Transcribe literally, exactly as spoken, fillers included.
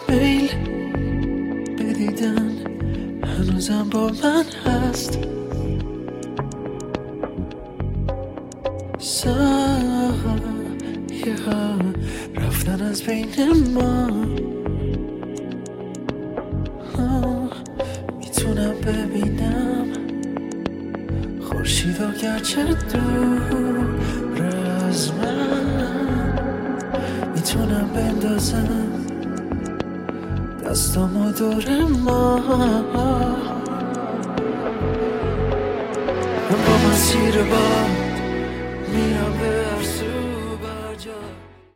میل بدیدن هنوزم با من هست. سایه ها رفتن از بین ما، میتونم ببینم خورشید و گرچه دور از من، میتونم بندازم دستامو دور ما. من با مسیر باد میرم